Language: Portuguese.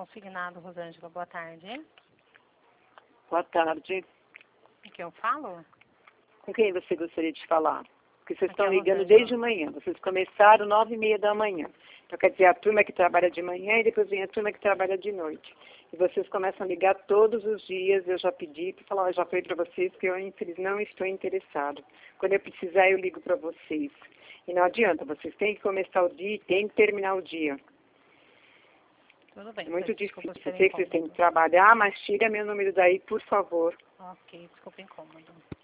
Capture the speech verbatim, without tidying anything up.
consignado, Rosângela. Boa tarde. Boa tarde. Com quem eu falo? Com quem você gostaria de falar? Porque vocês Aqui estão é a ligando Rosângela. desde manhã. Vocês começaram nove e meia da manhã. Então, quer dizer, a turma que trabalha de manhã e depois vem a turma que trabalha de noite. E vocês começam a ligar todos os dias. Eu já pedi para falar, eu já falei para vocês que eu, infeliz, não estou interessado. Quando eu precisar, eu ligo para vocês. E não adianta, vocês têm que começar o dia e têm que terminar o dia. Tudo bem. É muito Desculpa difícil. pelo Sei que vocês têm que incômodo. trabalhar, mas tira meu número daí, por favor. Ok, desculpa o incômodo.